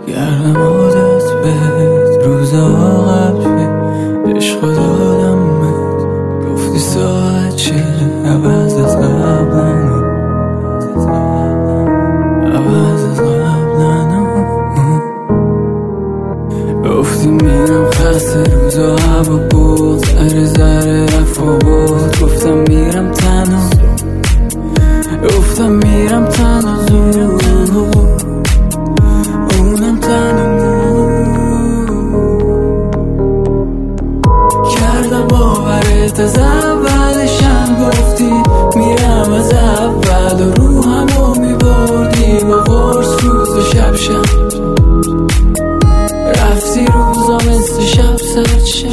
گردم عادت بهت روزا قبل عشق دادمت گفتی ساعت چه عوض از قبلن گفتی میرم خسته روزا هوا بود ذره رفت و بود گفتم میرم تنها زود اونم کردم باورت از اولشم گفتی میرم از اول و روحمو میبردی با قرص روز و شب رفتی روزا مثل شب سرد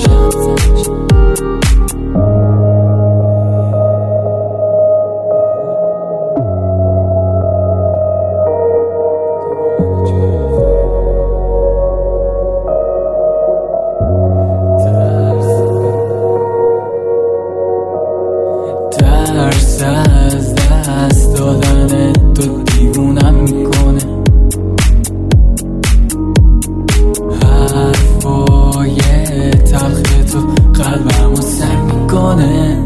ترس از دست دادن تو دیوونم میکنه حرفای تلخ تو قلبمو سنگ میکنه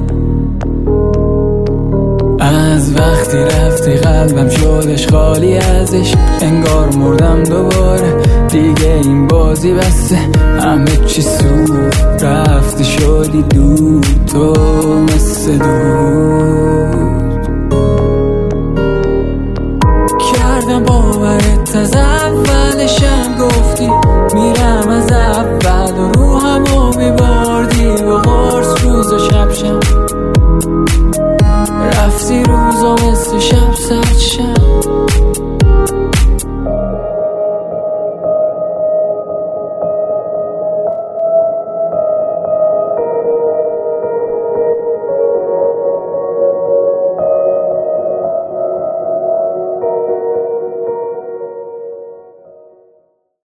از وقتی رفتی قلبم شدش خالی ازش انگار مردم دوباره دیگه این بازی بسته همه چی سود رفتی شدی دود تو مثل دود کردم باورت از اولشم گفتی میرم از اول و روحمو میبردی با قرص روز و شب